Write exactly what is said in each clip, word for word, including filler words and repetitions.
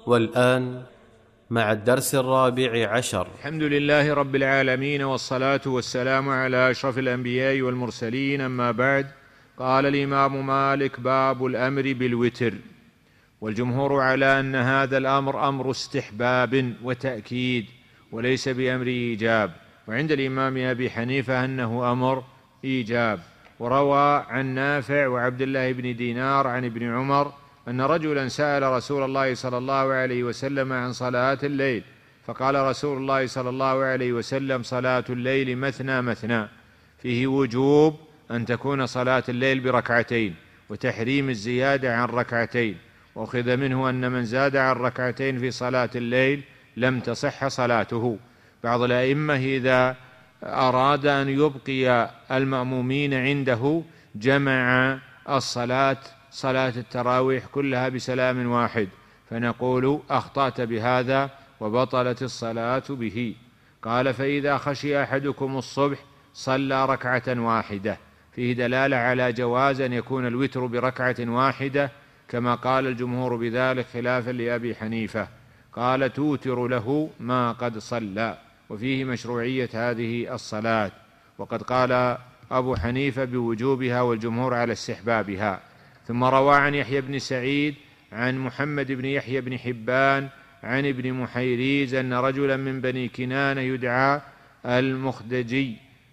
والآن مع الدرس الرابع عشر. الحمد لله رب العالمين، والصلاة والسلام على أشرف الأنبياء والمرسلين، أما بعد. قال الإمام مالك: باب الأمر بالوتر. والجمهور على أن هذا الأمر أمر استحباب وتأكيد وليس بأمر إيجاب، وعند الإمام أبي حنيفة أنه أمر إيجاب. وروى عن نافع وعبد الله بن دينار عن ابن عمر أن رجلا سأل رسول الله صلى الله عليه وسلم عن صلاة الليل، فقال رسول الله صلى الله عليه وسلم: صلاة الليل مثنى مثنى، فيه وجوب أن تكون صلاة الليل بركعتين، وتحريم الزيادة عن ركعتين. وأخذ منه أن من زاد عن ركعتين في صلاة الليل لم تصح صلاته. بعض الأئمة إذا أراد أن يبقي المأمومين عنده جمع الصلاة صلاة التراويح كلها بسلام واحد، فنقول: أخطأت بهذا وبطلت الصلاة به. قال: فإذا خشي أحدكم الصبح صلى ركعة واحدة، فيه دلالة على جواز أن يكون الوتر بركعة واحدة، كما قال الجمهور بذلك خلافا لأبي حنيفة. قال: توتر له ما قد صلى، وفيه مشروعية هذه الصلاة. وقد قال أبو حنيفة بوجوبها والجمهور على استحبابها. ثم روى عن يحيى بن سعيد عن محمد بن يحيى بن حبان عن ابن محيريز أن رجلا من بني كنانة يدعى المخدجي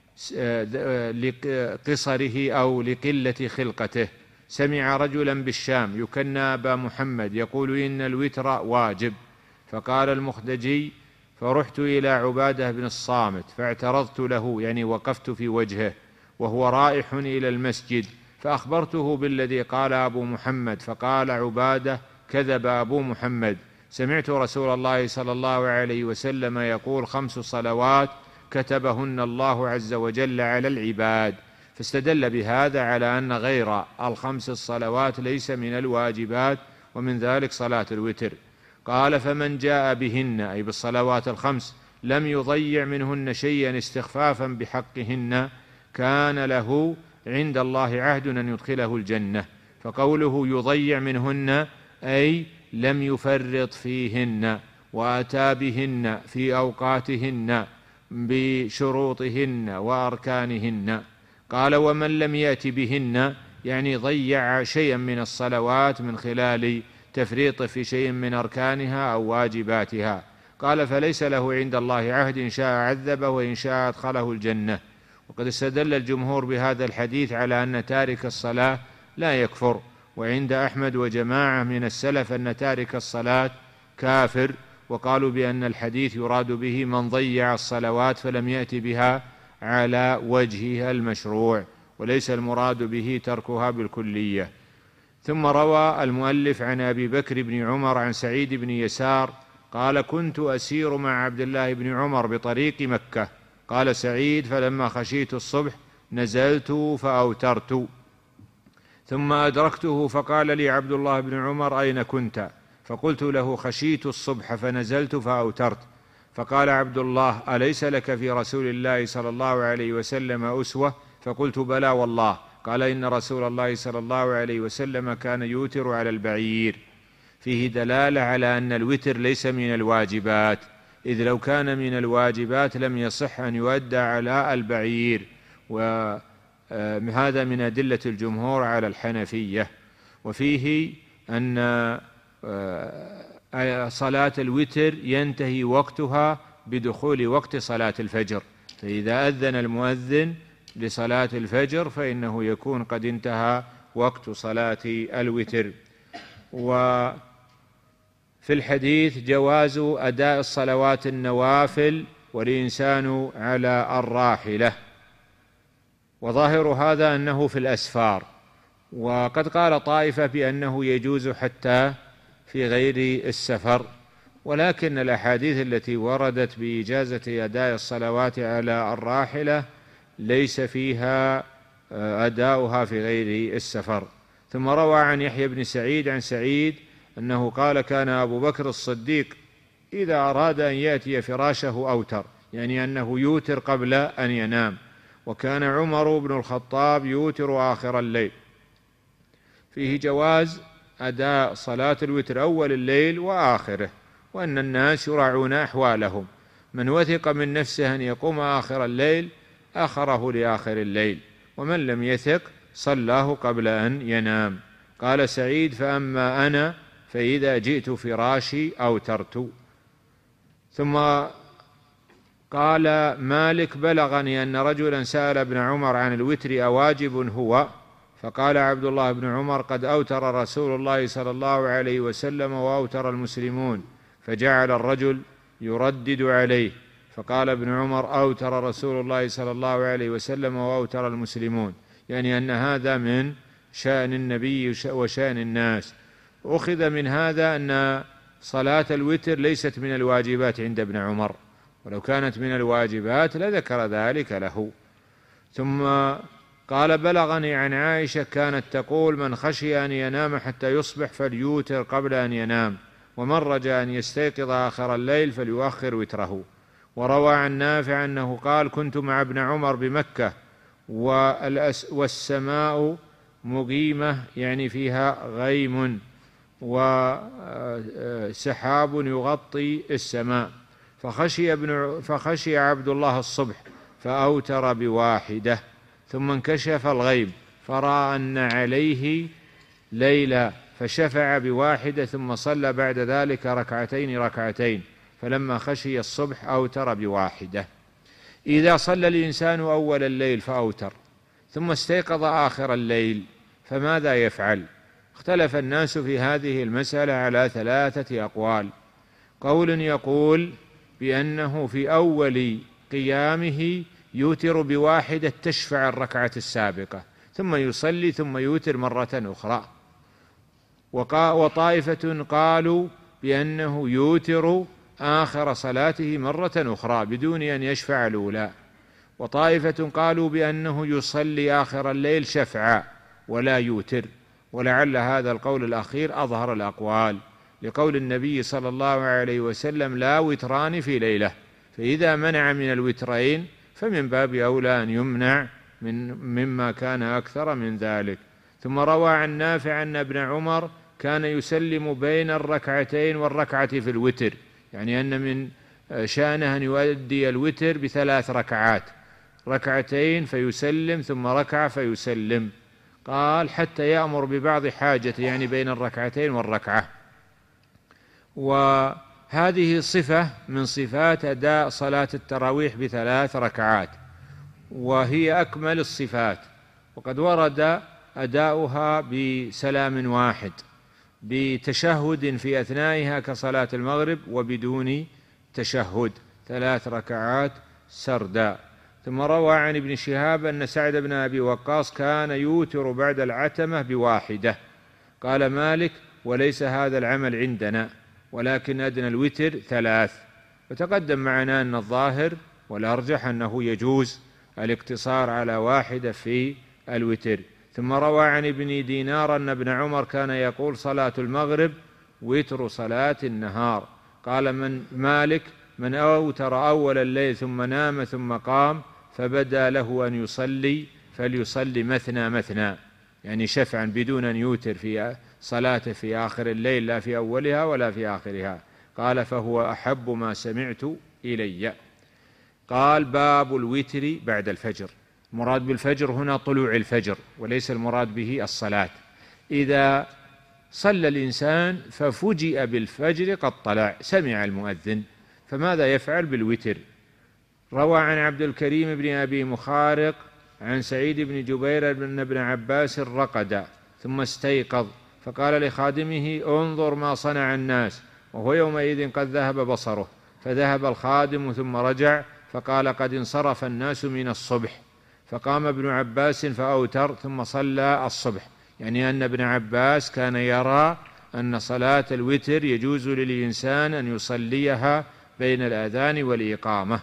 لقصره أو لقلة خلقته سمع رجلا بالشام يكنى أبا محمد يقول: إن الوتر واجب. فقال المخدجي: فرحت إلى عبادة بن الصامت فاعترضت له، يعني وقفت في وجهه وهو رائح إلى المسجد، فأخبرته بالذي قال أبو محمد، فقال عبادة: كذب أبو محمد، سمعت رسول الله صلى الله عليه وسلم يقول: خمس صلوات كتبهن الله عز وجل على العباد. فاستدل بهذا على أن غير الخمس الصلوات ليس من الواجبات، ومن ذلك صلاة الوتر. قال: فمن جاء بهن، أي بالصلوات الخمس، لم يضيع منهن شيئا استخفافا بحقهن، كان له عند الله عهد أن يدخله الجنة. فقوله يضيع منهن أي لم يفرط فيهن، وأتى بهن في أوقاتهن بشروطهن وأركانهن. قال: ومن لم يأت بهن يعني ضيع شيئا من الصلوات من خلال تفريط في شيء من أركانها أو واجباتها. قال: فليس له عند الله عهد، إن شاء عذبه وإن شاء أدخله الجنة. وقد استدل الجمهور بهذا الحديث على أن تارك الصلاة لا يكفر، وعند أحمد وجماعة من السلف أن تارك الصلاة كافر، وقالوا بأن الحديث يراد به من ضيع الصلوات فلم يأت بها على وجهها المشروع، وليس المراد به تركها بالكلية. ثم روى المؤلف عن أبي بكر بن عمر عن سعيد بن يسار قال: كنت أسير مع عبد الله بن عمر بطريق مكة. قال سعيد: فلما خشيت الصبح نزلت فأوترت، ثم أدركته فقال لي عبد الله بن عمر: أين كنت؟ فقلت له: خشيت الصبح فنزلت فأوترت. فقال عبد الله: أليس لك في رسول الله صلى الله عليه وسلم أسوة؟ فقلت: بلى والله. قال: إن رسول الله صلى الله عليه وسلم كان يوتر على البعير. فيه دلالة على أن الوتر ليس من الواجبات، إذ لو كان من الواجبات لم يصح أن يؤدى على البعير، وهذا من أدلة الجمهور على الحنفية. وفيه أن صلاة الوتر ينتهي وقتها بدخول وقت صلاة الفجر، فإذا أذن المؤذن لصلاة الفجر فإنه يكون قد انتهى وقت صلاة الوتر. وفي الحديث جواز أداء الصلوات النوافل والإنسان على الراحلة، وظاهر هذا أنه في الأسفار. وقد قال طائفة بأنه يجوز حتى في غير السفر، ولكن الأحاديث التي وردت بإجازة أداء الصلوات على الراحلة ليس فيها أداؤها في غير السفر. ثم روى عن يحيى بن سعيد عن سعيد أنه قال: كان أبو بكر الصديق إذا أراد أن يأتي فراشه أوتر، يعني أنه يوتر قبل أن ينام. وكان عمر بن الخطاب يوتر آخر الليل. فيه جواز أداء صلاة الوتر أول الليل وآخره، وأن الناس يراعون أحوالهم، من وثق من نفسه أن يقوم آخر الليل أخره لآخر الليل، ومن لم يثق صلاه قبل أن ينام. قال سعيد: فأما أنا فإذا جئت فراشي أوترت. ثم قال مالك: بلغني أن رجلا سأل ابن عمر عن الوتر أواجب هو؟ فقال عبد الله بن عمر: قد أوتر رسول الله صلى الله عليه وسلم وأوتر المسلمون. فجعل الرجل يردد عليه، فقال ابن عمر: أوتر رسول الله صلى الله عليه وسلم وأوتر المسلمون، يعني أن هذا من شأن النبي وشأن الناس. أخذ من هذا أن صلاة الوتر ليست من الواجبات عند ابن عمر، ولو كانت من الواجبات لذكر ذلك له. ثم قال: بلغني عن عائشة كانت تقول: من خشي أن ينام حتى يصبح فليوتر قبل أن ينام، ومن رجا أن يستيقظ آخر الليل فليؤخر وتره. وروى عن نافع أنه قال: كنت مع ابن عمر بمكة والسماء مغيمة، يعني فيها غيم وسحاب يغطي السماء، فخشي, ابن فخشي عبد الله الصبح فأوتر بواحدة، ثم انكشف الغيم فرأى أن عليه ليلة فشفع بواحدة، ثم صلى بعد ذلك ركعتين ركعتين، فلما خشي الصبح أوتر بواحدة. إذا صلى الإنسان أول الليل فأوتر ثم استيقظ آخر الليل فماذا يفعل؟ اختلف الناس في هذه المسألة على ثلاثة أقوال. قول يقول بأنه في أول قيامه يوتر بواحدة تشفع الركعة السابقة، ثم يصلي ثم يوتر مرة أخرى. وطائفة قالوا بأنه يوتر آخر صلاته مرة أخرى بدون أن يشفع الأولى. وطائفة قالوا بأنه يصلي آخر الليل شفعا ولا يوتر، ولعل هذا القول الأخير أظهر الأقوال، لقول النبي صلى الله عليه وسلم: لا وتران في ليلة، فإذا منع من الوترين فمن باب أولى أن يمنع من مما كان أكثر من ذلك. ثم روى عن نافع أن ابن عمر كان يسلم بين الركعتين والركعة في الوتر، يعني أن من شأنه أن يؤدي الوتر بثلاث ركعات، ركعتين فيسلم ثم ركعة فيسلم. قال: حتى يأمر ببعض حاجته، يعني بين الركعتين والركعة. وهذه صفة من صفات أداء صلاة التراويح بثلاث ركعات، وهي أكمل الصفات. وقد ورد أداؤها بسلام واحد بتشهد في أثنائها كصلاة المغرب، وبدون تشهد، ثلاث ركعات سردا. ثم روى عن ابن شهاب أن سعد بن أبي وقاص كان يوتر بعد العتمة بواحدة. قال مالك: وليس هذا العمل عندنا، ولكن أدنى الوتر ثلاث. وتقدم معنا أن الظاهر والأرجح أنه يجوز الاقتصار على واحدة في الوتر. ثم روى عن ابن دينار أن ابن عمر كان يقول: صلاة المغرب وتر صلاة النهار. قال من مالك: من أوتر أول الليل ثم نام ثم قام فبدا له أن يصلي فليصلي مثنى مثنى، يعني شفعا بدون أن يوتر في صلاته في آخر الليل، لا في أولها ولا في آخرها. قال: فهو أحب ما سمعت إلي. قال: باب الوتر بعد الفجر. المراد بالفجر هنا طلوع الفجر، وليس المراد به الصلاة. إذا صلى الإنسان ففوجئ بالفجر قد طلع، سمع المؤذن، فماذا يفعل بالوتر؟ روى عن عبد الكريم بن أبي مخارق عن سعيد بن جبير بن ابن عباس رقد ثم استيقظ، فقال لخادمه: انظر ما صنع الناس، وهو يومئذ قد ذهب بصره، فذهب الخادم ثم رجع فقال: قد انصرف الناس من الصبح. فقام ابن عباس فأوتر ثم صلى الصبح، يعني أن ابن عباس كان يرى أن صلاة الوتر يجوز للإنسان أن يصليها بين الأذان والإقامة.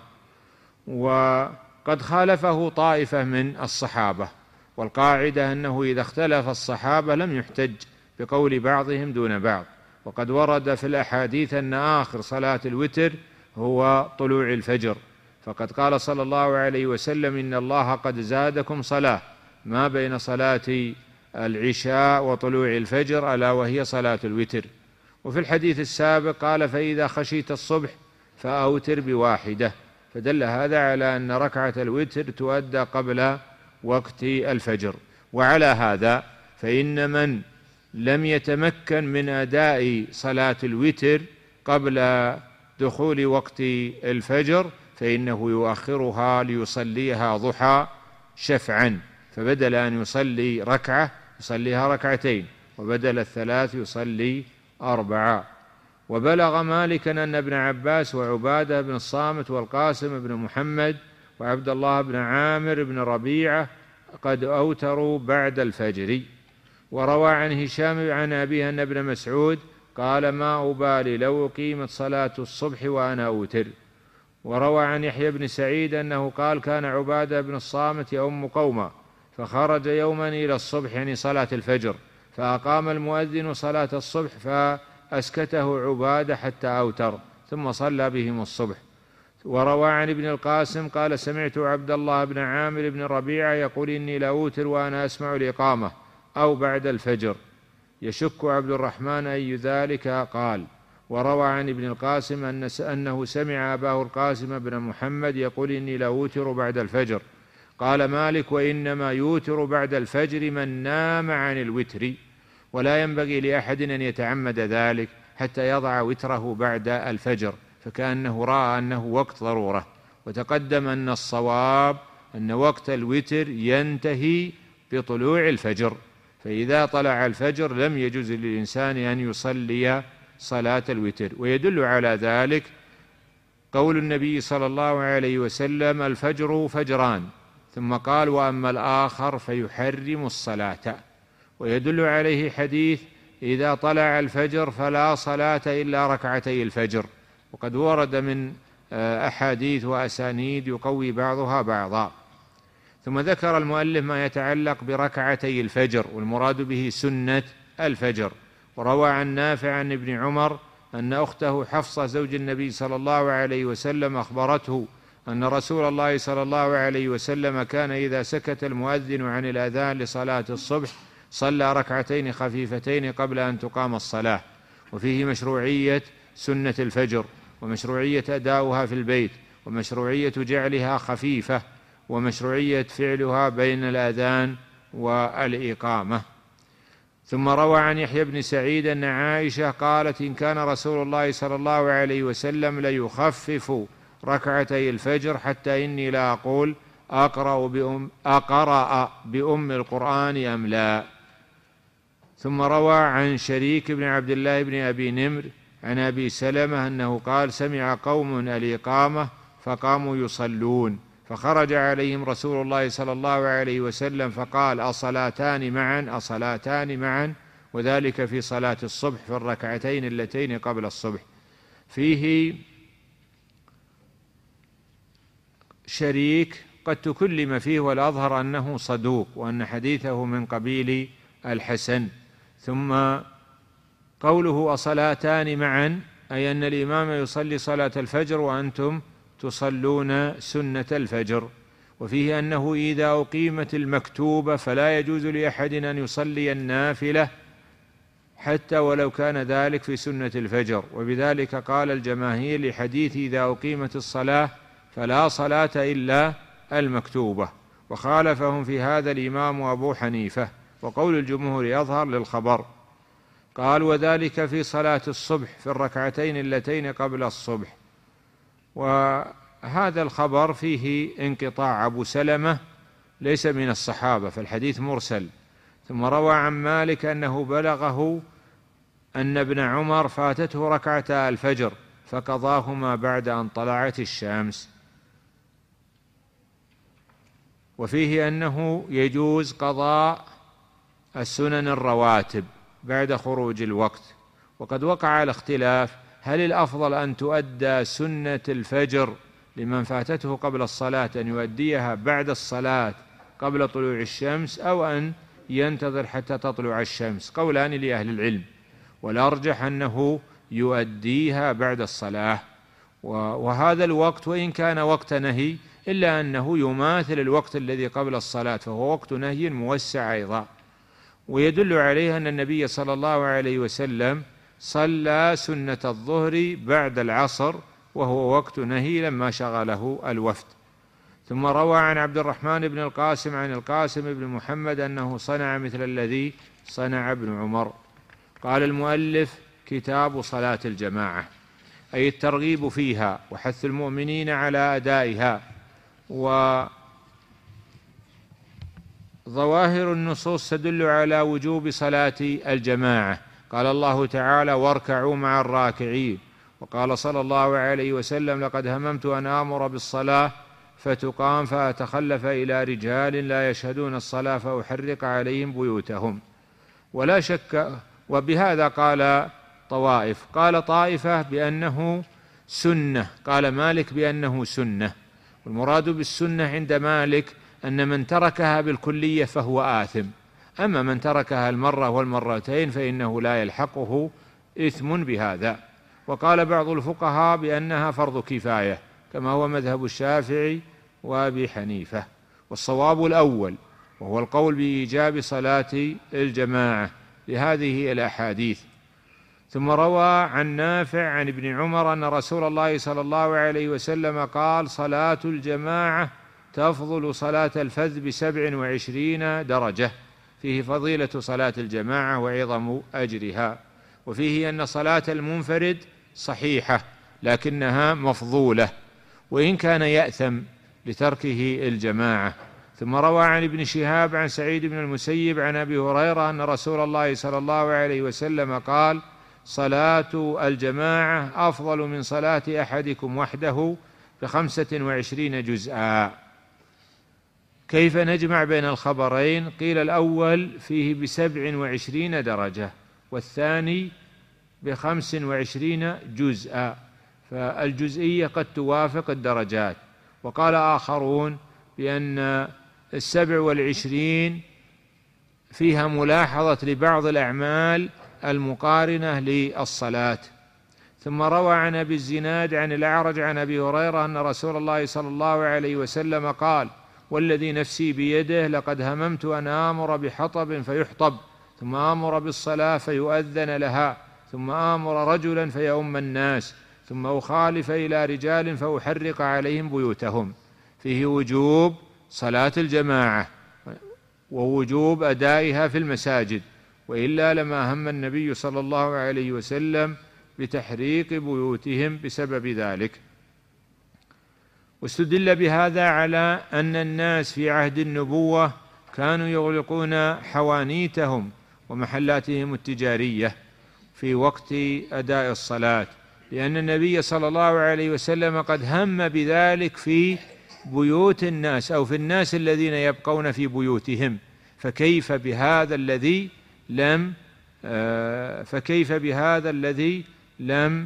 وقد خالفه طائفة من الصحابة، والقاعدة أنه إذا اختلف الصحابة لم يحتج بقول بعضهم دون بعض. وقد ورد في الأحاديث أن آخر صلاة الوتر هو طلوع الفجر، فقد قال صلى الله عليه وسلم: إن الله قد زادكم صلاة ما بين صلاة العشاء وطلوع الفجر، ألا وهي صلاة الوتر. وفي الحديث السابق قال: فإذا خشيت الصبح فأوتر بواحدة، فدل هذا على أن ركعة الوتر تؤدى قبل وقت الفجر. وعلى هذا فإن من لم يتمكن من أداء صلاة الوتر قبل دخول وقت الفجر فإنه يؤخرها ليصليها ضحى شفعا، فبدل أن يصلي ركعة يصليها ركعتين، وبدل الثلاث يصلي أربعة. وبلغ مالكا أن ابن عباس وعبادة بن الصامت والقاسم بن محمد وعبد الله بن عامر بن ربيعة قد أوتروا بعد الفجر. وروى عن هشام عن أبيه أن ابن مسعود قال: ما أبالي لو أقيمت صلاة الصبح وأنا أوتر. وروى عن يحيى بن سعيد أنه قال: كان عبادة بن الصامت يؤم قوما، فخرج يوما إلى الصبح يعني صلاة الفجر، فأقام المؤذن صلاة الصبح فأسكته عبادة حتى أوتر، ثم صلى بهم الصبح. وروى عن ابن القاسم قال: سمعت عبد الله بن عامر بن ربيعة يقول: إني لأوتر وأنا أسمع الإقامة أو بعد الفجر. يشك عبد الرحمن أي ذلك قال. وروى عن ابن القاسم أن أنه سمع أباه القاسم بن محمد يقول: إني لأوتر بعد الفجر. قال مالك: وإنما يوتر بعد الفجر من نام عن الوتر، ولا ينبغي لأحد أن يتعمد ذلك حتى يضع وتره بعد الفجر، فكأنه رأى أنه وقت ضرورة. وتقدم أن الصواب أن وقت الوتر ينتهي بطلوع الفجر، فإذا طلع الفجر لم يجوز للإنسان أن يصلي صلاة الوتر. ويدل على ذلك قول النبي صلى الله عليه وسلم: الفجر فجران، ثم قال: وأما الآخر فيحرم الصلاة. ويدل عليه حديث: إذا طلع الفجر فلا صلاة إلا ركعتي الفجر. وقد ورد من أحاديث وأسانيد يقوي بعضها بعضا. ثم ذكر المؤلف ما يتعلق بركعتي الفجر، والمراد به سنة الفجر. وروى عن نافع عن ابن عمر أن أخته حفصة زوج النبي صلى الله عليه وسلم أخبرته أن رسول الله صلى الله عليه وسلم كان إذا سكت المؤذن عن الأذان لصلاة الصبح صلى ركعتين خفيفتين قبل أن تقام الصلاة. وفيه مشروعية سنة الفجر، ومشروعية أداؤها في البيت، ومشروعية جعلها خفيفة، ومشروعية فعلها بين الأذان والإقامة. ثم روى عن يحيى بن سعيد أن عائشة قالت: إن كان رسول الله صلى الله عليه وسلم ليخفف ركعتي الفجر حتى إني لا أقول أقرأ بأم, أقرأ بأم القرآن أم لا. ثم روى عن شريك بن عبد الله بن أبي نمر عن أبي سلمة أنه قال: سمع قوم الإقامة فقاموا يصلون، فخرج عليهم رسول الله صلى الله عليه وسلم فقال: أصلاتان معا أصلاتان معا، وذلك في صلاة الصبح في الركعتين اللتين قبل الصبح. فيه شريك قد تكلم فيه، والأظهر أنه صدوق، وأن حديثه من قبيل الحسن. ثم قوله أصلاتان معا أي أن الإمام يصلي صلاة الفجر وأنتم تصلون سنة الفجر. وفيه أنه إذا أقيمت المكتوبة فلا يجوز لأحد أن يصلي النافلة حتى ولو كان ذلك في سنة الفجر. وبذلك قال الجماهير لحديث إذا أقيمت الصلاة فلا صلاة إلا المكتوبة. وخالفهم في هذا الإمام أبو حنيفة، وقول الجمهور يظهر للخبر. قال: وذلك في صلاة الصبح في الركعتين اللتين قبل الصبح. وهذا الخبر فيه انقطاع، أبو سلمة ليس من الصحابة فالحديث مرسل. ثم روى عن مالك أنه بلغه أن ابن عمر فاتته ركعتا الفجر فقضاهما بعد أن طلعت الشمس. وفيه أنه يجوز قضاء السنن الرواتب بعد خروج الوقت. وقد وقع الاختلاف: هل الأفضل أن تؤدى سنة الفجر لمن فاتته قبل الصلاة أن يؤديها بعد الصلاة قبل طلوع الشمس، أو أن ينتظر حتى تطلع الشمس؟ قولان لأهل العلم، والأرجح أنه يؤديها بعد الصلاة. وهذا الوقت وإن كان وقت نهي إلا أنه يماثل الوقت الذي قبل الصلاة، فهو وقت نهي موسع أيضا. ويدل عليه أن النبي صلى الله عليه وسلم صلى سنة الظهر بعد العصر وهو وقت نهي لما شغله الوفد. ثم روى عن عبد الرحمن بن القاسم عن القاسم بن محمد أنه صنع مثل الذي صنع ابن عمر. قال المؤلف: كتاب صلاة الجماعة، أي الترغيب فيها وحث المؤمنين على أدائها. وظواهر النصوص تدل على وجوب صلاة الجماعة. قال الله تعالى: واركعوا مع الراكعين. وقال صلى الله عليه وسلم: لقد هممت أن آمر بالصلاة فتقام فأتخلف إلى رجال لا يشهدون الصلاة فأحرق عليهم بيوتهم. ولا شك. وبهذا قال طوائف، قال طائفة بأنه سنة، قال مالك بأنه سنة. والمراد بالسنة عند مالك أن من تركها بالكلية فهو آثم، أما من تركها المرة والمرتين فإنه لا يلحقه إثم بهذا. وقال بعض الفقهاء بأنها فرض كفاية كما هو مذهب الشافعي وأبي حنيفة. والصواب الأول وهو القول بإيجاب صلاة الجماعة لهذه الأحاديث. ثم روى عن نافع عن ابن عمر أن رسول الله صلى الله عليه وسلم قال: صلاة الجماعة تفضل صلاة الفذ بسبع وعشرين درجة، فيه فضيلة صلاة الجماعة وعظم أجرها. وفيه أن صلاة المنفرد صحيحة لكنها مفضولة وإن كان يأثم لتركه الجماعة. ثم روى عن ابن شهاب عن سعيد بن المسيب عن أبي هريرة أن رسول الله صلى الله عليه وسلم قال: صلاة الجماعة أفضل من صلاة أحدكم وحده بخمسة وعشرين جزءا. كيف نجمع بين الخبرين؟ قيل الأول فيه بسبع وعشرين درجة والثاني بخمس وعشرين جزءا، فالجزئية قد توافق الدرجات. وقال آخرون بأن السبع والعشرين فيها ملاحظة لبعض الأعمال المقارنة للصلاة. ثم روى عن أبي الزناد عن الأعرج عن أبي هريرة أن رسول الله صلى الله عليه وسلم قال: والذي نفسي بيده لقد هممت أن آمر بحطب فيحطب، ثم آمر بالصلاة فيؤذن لها، ثم آمر رجلا فيؤم الناس، ثم أخالف إلى رجال فأحرق عليهم بيوتهم. فيه وجوب صلاة الجماعة ووجوب أدائها في المساجد، وإلا لما هم النبي صلى الله عليه وسلم بتحريق بيوتهم بسبب ذلك. واستدل بهذا على أن الناس في عهد النبوة كانوا يغلقون حوانيتهم ومحلاتهم التجارية في وقت أداء الصلاة، لأن النبي صلى الله عليه وسلم قد هم بذلك في بيوت الناس أو في الناس الذين يبقون في بيوتهم، فكيف بهذا الذي لم فكيف بهذا الذي لم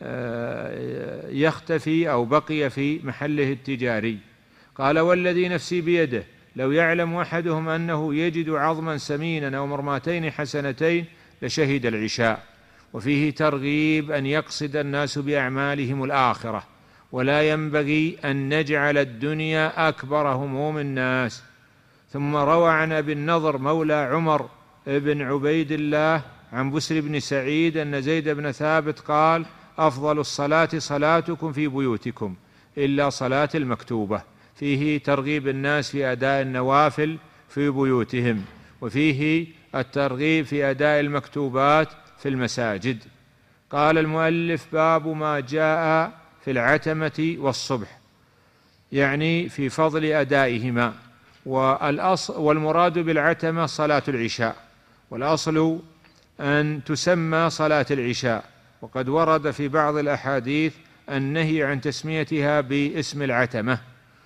يختفي أو بقي في محله التجاري. قال: والذي نفسي بيده لو يعلم أحدهم أنه يجد عظما سمينا أو مرماتين حسنتين لشهد العشاء. وفيه ترغيب أن يقصد الناس بأعمالهم الآخرة، ولا ينبغي أن نجعل الدنيا أكبر هموم الناس. ثم روى عن أبي النضر مولى عمر بن عبيد الله عن بسر بن سعيد أن زيد بن ثابت قال: أفضل الصلاة صلاتكم في بيوتكم إلا صلاة المكتوبة. فيه ترغيب الناس في أداء النوافل في بيوتهم، وفيه الترغيب في أداء المكتوبات في المساجد. قال المؤلف: باب ما جاء في العتمة والصبح، يعني في فضل أدائهما. والأصل والمراد بالعتمة صلاة العشاء، والأصل أن تسمى صلاة العشاء، وقد ورد في بعض الأحاديث النهي عن تسميتها باسم العتمة،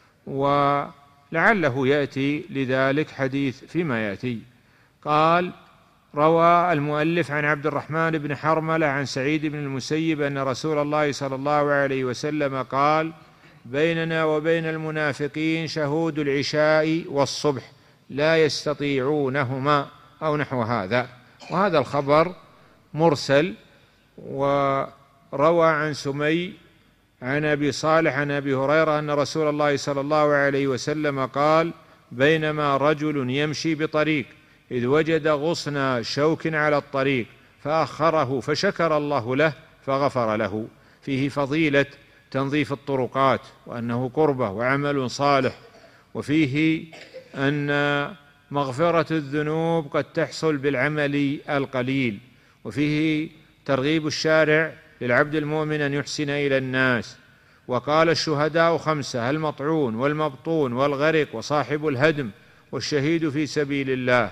ولعله يأتي لذلك حديث فيما يأتي. قال: روى المؤلف عن عبد الرحمن بن حرملة عن سعيد بن المسيب أن رسول الله صلى الله عليه وسلم قال: بيننا وبين المنافقين شهود العشاء والصبح لا يستطيعونهما، أو نحو هذا. وهذا الخبر مرسل. وروى عن سمي عن أبي صالح عن أبي هريرة أن رسول الله صلى الله عليه وسلم قال: بينما رجل يمشي بطريق إذ وجد غصن شوك على الطريق فأخره فشكر الله له فغفر له. فيه فضيلة تنظيف الطرقات وأنه قربة وعمل صالح، وفيه أن مغفرة الذنوب قد تحصل بالعمل القليل، وفيه ترغيب الشارع للعبد المؤمن أن يحسن إلى الناس. وقال الشهداء خمسة: المطعون والمبطون والغرق وصاحب الهدم والشهيد في سبيل الله.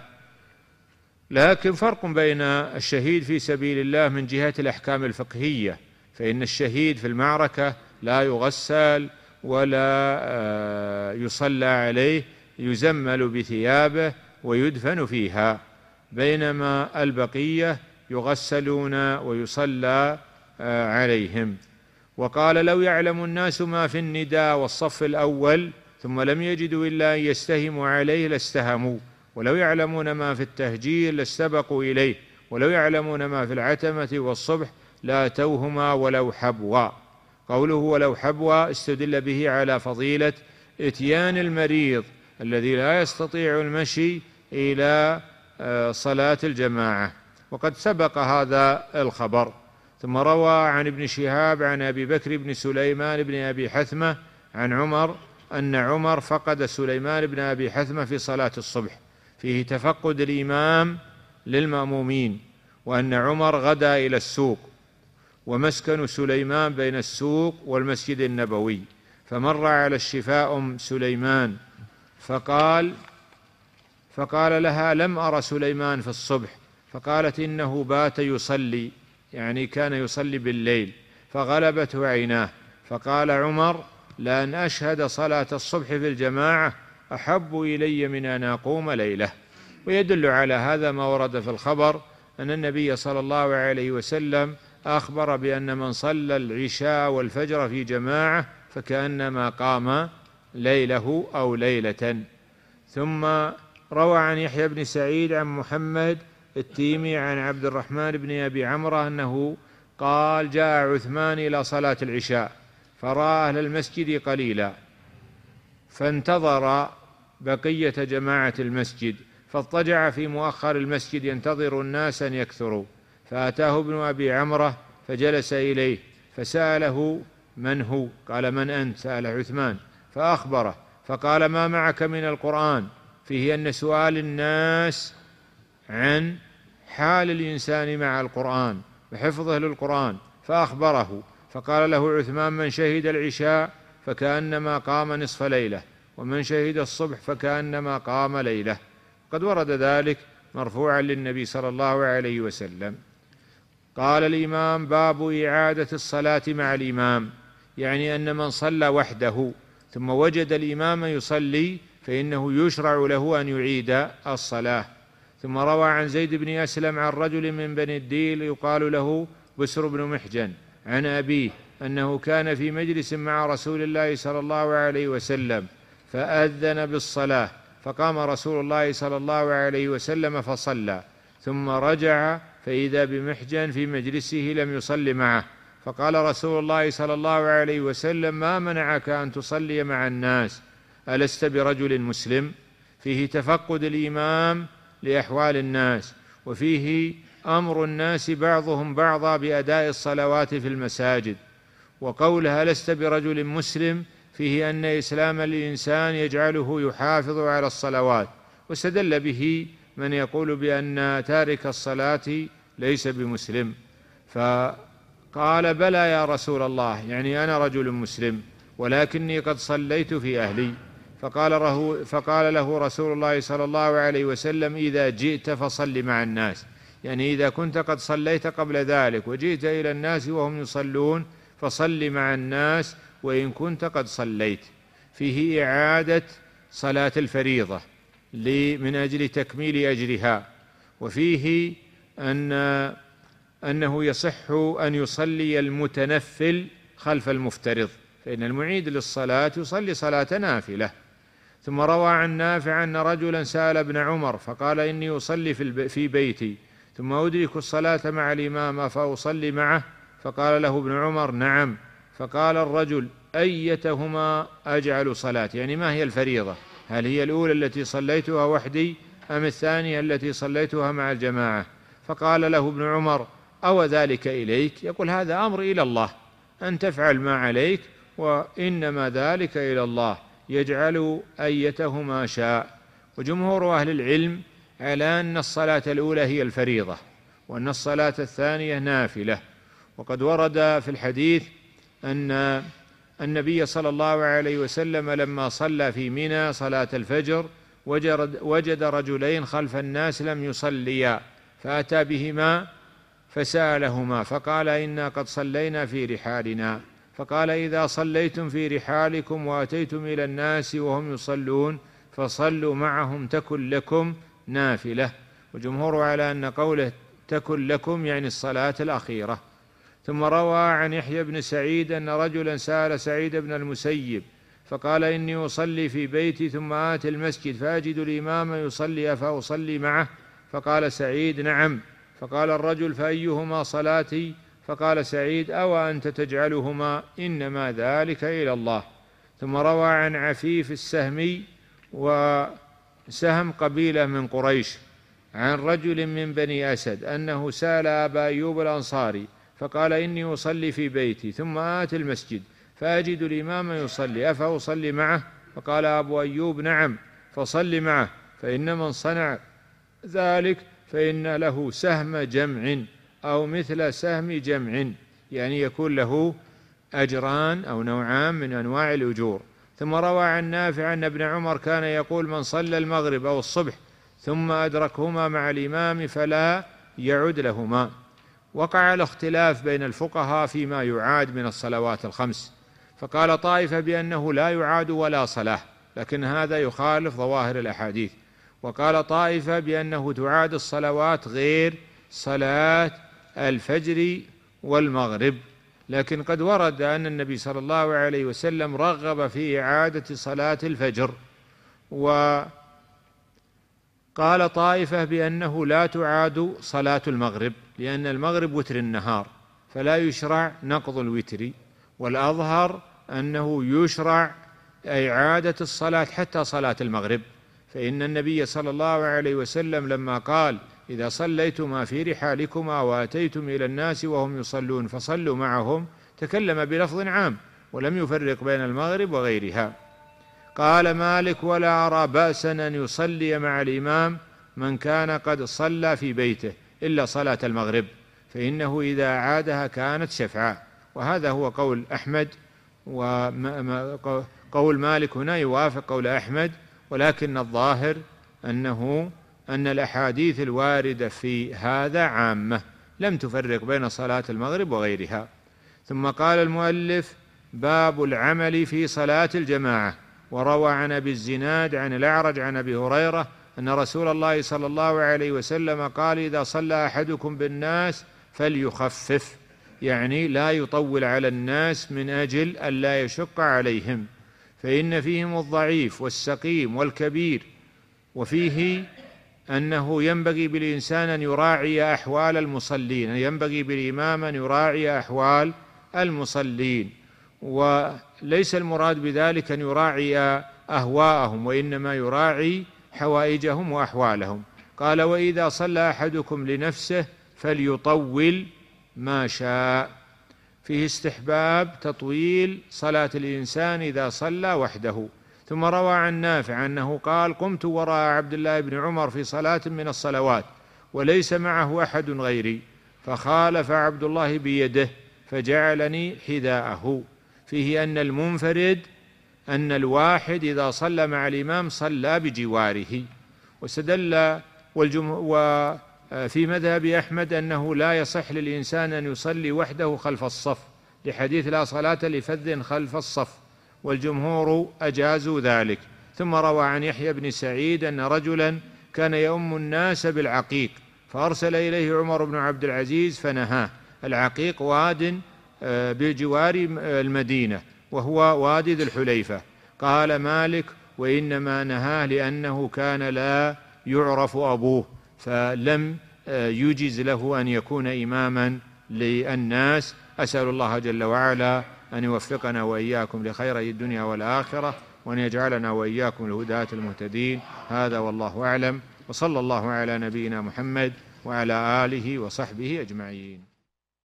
لكن فرق بين الشهيد في سبيل الله من جهة الأحكام الفقهية، فإن الشهيد في المعركة لا يغسل ولا يصلى عليه، يزمل بثيابه ويدفن فيها، بينما البقية يغسلون ويصلى عليهم. وقال: لو يعلم الناس ما في النداء والصف الأول ثم لم يجدوا إلا أن يستهموا عليه لاستهموا، ولو يعلمون ما في التهجير لاستبقوا إليه، ولو يعلمون ما في العتمة والصبح لاتوهما ولو حبوا. قوله ولو حبوا استدل به على فضيلة إتيان المريض الذي لا يستطيع المشي إلى صلاة الجماعة، وقد سبق هذا الخبر. ثم روى عن ابن شهاب عن أبي بكر بن سليمان بن أبي حثمة عن عمر أن عمر فقد سليمان بن أبي حثمة في صلاة الصبح، فيه تفقد الإمام للمأمومين، وأن عمر غدا إلى السوق، ومسكن سليمان بين السوق والمسجد النبوي، فمر على الشفاء أم سليمان فقال فقال لها: لم أر سليمان في الصبح. فقالت: إنه بات يصلي، يعني كان يصلي بالليل، فغلبته عيناه. فقال عمر: لأن أشهد صلاة الصبح في الجماعة أحب إلي من أن أقوم ليلة. ويدل على هذا ما ورد في الخبر أن النبي صلى الله عليه وسلم أخبر بأن من صلى العشاء والفجر في جماعة فكأنما قام ليله أو ليلة. ثم روى عن يحيى بن سعيد عن محمد التيمي عن عبد الرحمن بن أبي عمرو أنه قال: جاء عثمان إلى صلاة العشاء فرأى أهل المسجد قليلا، فانتظر بقية جماعة المسجد، فاضطجع في مؤخر المسجد ينتظر الناس أن يكثروا، فأتاه ابن أبي عمرة فجلس إليه فسأله: من هو؟ قال: من أنت؟ سأل عثمان فأخبره، فقال: ما معك من القرآن؟ فيه أن سؤال الناس عن حال الإنسان مع القرآن وحفظه للقرآن، فأخبره، فقال له عثمان: من شهد العشاء فكأنما قام نصف ليلة، ومن شهد الصبح فكأنما قام ليلة. قد ورد ذلك مرفوعا للنبي صلى الله عليه وسلم. قال الإمام: باب إعادة الصلاة مع الإمام، يعني أن من صلى وحده ثم وجد الإمام يصلي فإنه يشرع له أن يعيد الصلاة. ثم روى عن زيد بن أسلم عن رجل من بني الديل يقال له بسر بن محجن عن أبيه أنه كان في مجلس مع رسول الله صلى الله عليه وسلم فأذن بالصلاة، فقام رسول الله صلى الله عليه وسلم فصلى، ثم رجع فإذا بمحجن في مجلسه لم يصل معه، فقال رسول الله صلى الله عليه وسلم: ما منعك أن تصلي مع الناس؟ ألست برجل مسلم؟ فيه تفقد الإمام لأحوال الناس، وفيه أمر الناس بعضهم بعضا بأداء الصلوات في المساجد. وقولها لست برجل مسلم فيه أن إسلام الإنسان يجعله يحافظ على الصلوات، واستدل به من يقول بأن تارك الصلاة ليس بمسلم، فقال: بلى يا رسول الله، يعني أنا رجل مسلم ولكني قد صليت في أهلي. فقال, له فقال له رسول الله صلى الله عليه وسلم: إذا جئت فصل مع الناس، يعني إذا كنت قد صليت قبل ذلك وجئت إلى الناس وهم يصلون فصل مع الناس وإن كنت قد صليت. فيه إعادة صلاة الفريضة من أجل تكميل أجرها، وفيه أن أنه يصح أن يصلي المتنفل خلف المفترض، فإن المعيد للصلاة يصلي صلاة نافلة. ثم روى عن نافع أن رجلا سأل ابن عمر فقال: إني أصلي في بيتي ثم أدرك الصلاة مع الإمام أفأصلي معه؟ فقال له ابن عمر: نعم. فقال الرجل: أيتهما أجعل صلاة، يعني ما هي الفريضة؟ هل هي الأولى التي صليتها وحدي أم الثانية التي صليتها مع الجماعة؟ فقال له ابن عمر: أو ذلك إليك؟ يقول: هذا أمر إلى الله، أن تفعل ما عليك، وإنما ذلك إلى الله، يجعل أيتهما شاء. وجمهور أهل العلم على أن الصلاة الأولى هي الفريضة، وأن الصلاة الثانية نافلة. وقد ورد في الحديث أن النبي صلى الله عليه وسلم لما صلى في منى صلاة الفجر وجد رجلين خلف الناس لم يصليا، فأتى بهما فسألهما فقال: إنا قد صلينا في رحالنا. فقال: إذا صليتم في رحالكم وأتيتم إلى الناس وهم يصلون فصلوا معهم تكن لكم نافلة. وجمهور على أن قوله تكن لكم يعني الصلاة الأخيرة. ثم روى عن يحيى بن سعيد أن رجلا سأل سعيد بن المسيب فقال: إني أصلي في بيتي ثم آتي المسجد فأجد الإمام يصلي أفأصلي معه؟ فقال سعيد: نعم. فقال الرجل: فأيهما صلاتي؟ فقال سعيد: أو أنت تجعلهما؟ إنما ذلك إلى الله. ثم روى عن عفيف السهمي، وسهم قبيلة من قريش، عن رجل من بني أسد أنه سأل أبا أيوب الأنصاري فقال: إني أصلي في بيتي ثم آتي المسجد فأجد الإمام يصلي أفأصلي معه؟ فقال أبو أيوب: نعم، فصل معه، فإن من صنع ذلك فإن له سهم جمع أو مثل سهم جمع، يعني يكون له أجران أو نوعان من أنواع الأجور. ثم روى عن نافع أن ابن عمر كان يقول: من صلى المغرب أو الصبح ثم أدركهما مع الإمام فلا يعد لهما. وقع الاختلاف بين الفقهاء فيما يعاد من الصلوات الخمس، فقال طائفة بأنه لا يعاد ولا صلاة، لكن هذا يخالف ظواهر الأحاديث. وقال طائفة بأنه تعاد الصلوات غير صلاة الفجر والمغرب، لكن قد ورد أن النبي صلى الله عليه وسلم رغب في إعادة صلاة الفجر. وقال طائفة بأنه لا تعاد صلاة المغرب، لأن المغرب وتر النهار فلا يشرع نقض الوتر، والأظهر أنه يشرع إعادة الصلاة حتى صلاة المغرب، فإن النبي صلى الله عليه وسلم لما قال: إذا صليتما في رحالكما وأتيتم إلى الناس وهم يصلون فصلوا معهم، تكلم بلفظ عام ولم يفرق بين المغرب وغيرها. قال مالك: ولا أرى بأسا أن يصلي مع الإمام من كان قد صلى في بيته إلا صلاة المغرب، فإنه إذا أعادها كانت شفعا. وهذا هو قول أحمد، وقول مالك هنا يوافق قول أحمد، ولكن الظاهر أنه أن الأحاديث الواردة في هذا عامة لم تفرق بين صلاة المغرب وغيرها. ثم قال المؤلف: باب العمل في صلاة الجماعة. وروى عن أبي الزناد عن الأعرج عن أبي هريرة أن رسول الله صلى الله عليه وسلم قال: إذا صلى أحدكم بالناس فليخفف، يعني لا يطول على الناس من أجل ألا يشق عليهم، فإن فيهم الضعيف والسقيم والكبير. وفيه أنه ينبغي بالإنسان أن يراعي أحوال المصلين، ينبغي بالإمام أن يراعي أحوال المصلين، وليس المراد بذلك أن يراعي أهواءهم، وإنما يراعي حوائجهم وأحوالهم. قال: وإذا صلى أحدكم لنفسه فليطول ما شاء. فيه استحباب تطويل صلاة الإنسان إذا صلى وحده. ثم روى عن نافع أنه قال: قمت وراء عبد الله بن عمر في صلاة من الصلوات وليس معه أحد غيري، فخالف عبد الله بيده فجعلني حذاءه. فيه أن المنفرد أن الواحد إذا صلى مع الإمام صلى بجواره. واستدل وفي مذهب أحمد أنه لا يصح للإنسان أن يصلي وحده خلف الصف، لحديث لا صلاة لفذ خلف الصف، والجمهور أجازوا ذلك. ثم روى عن يحيى بن سعيد أن رجلا كان يؤم الناس بالعقيق فأرسل إليه عمر بن عبد العزيز فنهاه. العقيق واد بجوار المدينة وهو وادي ذي الحليفة. قال مالك: وإنما نهاه لأنه كان لا يعرف أبوه، فلم يجز له أن يكون إماما للناس. أسأل الله جل وعلا أن يوفقنا وإياكم لخيري الدنيا والآخرة، وأن يجعلنا وإياكم الهداة المهتدين. هذا والله أعلم، وصلى الله على نبينا محمد وعلى آله وصحبه أجمعين.